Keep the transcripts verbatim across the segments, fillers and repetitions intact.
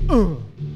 Uh.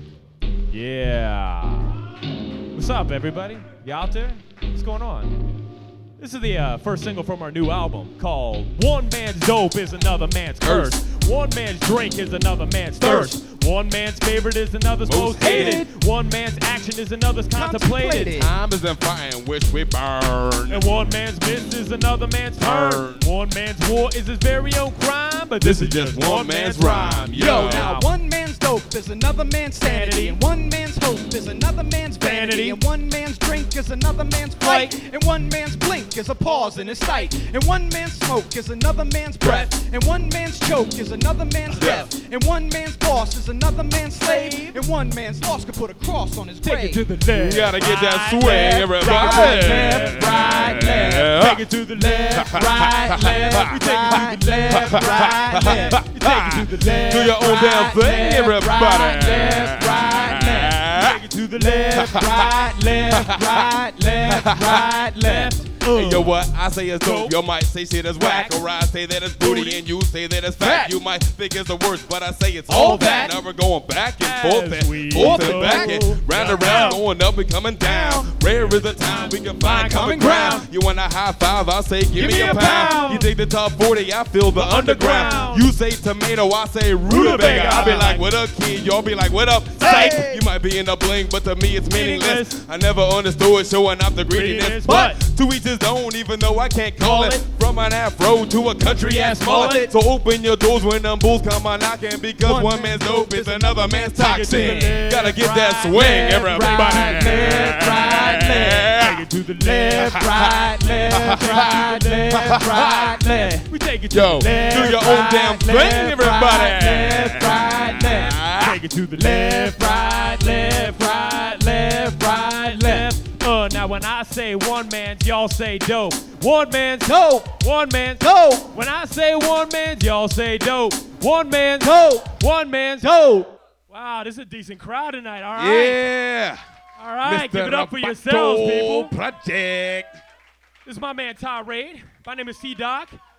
Yeah. What's up, everybody? You out there? What's going on? This is the uh, first single from our new album called One Man's Dope is Another Man's Curse. One man's drink is another man's thirst. One man's favorite is another's most, most hated. hated. One man's action is another's contemplated. contemplated. Time is in fire in which we burn. And one man's miss is another man's turn. One man's war is his very own crime. But this, this is just one, one man's, man's rhyme. Yo, Yo, now one man's dope is another man's sanity. And one man's hope is another man's vanity. And one man's drink is another man's flight. And one man's blink is a pause in his sight. And one man's smoke is another man's breath. And one man's choke is another man's death. And one man's boss is another man's slave. And one man's loss could put a cross on his grave. Take it to the left. You gotta get that swing, left, everybody. Left, right, left. Take it to the left, right, left. We take it to the left, right, left. You take it to the left. Do your own damn thing, everybody. Right, left, right, left. Take it to the left, right, left, right, left, right, left. Uh. Hey, yo, what I say is dope. You might say shit is whack, or I say that it's booty, and you say that it's fat. You might think it's the worst, but I say it's all that. Now we're going back and forth and forth and back and round and round, going up and coming down. Rare is the time we can find common ground. You want a high five? I say give, give me a, a pound. pound. You take the top forty, I feel the, the underground. underground. You say tomato, I say rutabaga. I be like, what up, kid? Y'all be like, what up, psych? Hey. You might be in the bling, but to me it's meaningless. meaningless. I never understood showing off the greediness, but to each his own, even though I can't call it. From an afro to a country ass mullet. So open your doors when them bulls come on knocking, because one, one man's dope is another man's toxin. Gotta get that swing, everybody. Right, left, right, left. Take it to the left, right, left, right, left, right, left. We take it to Yo, the left. do your own damn thing, everybody. Left, right, left. Take it to the left, right, left, right, left, right, left. Uh, now when I say one man's, y'all say dope. One man's dope. One man's dope. When I say one man's, y'all say dope. One man's dope. One man's dope. Wow, this is a decent crowd tonight. All right. Yeah. All right, Mister give it up for yourselves, people. Project. This is my man Ty Raid. My name is C Doc.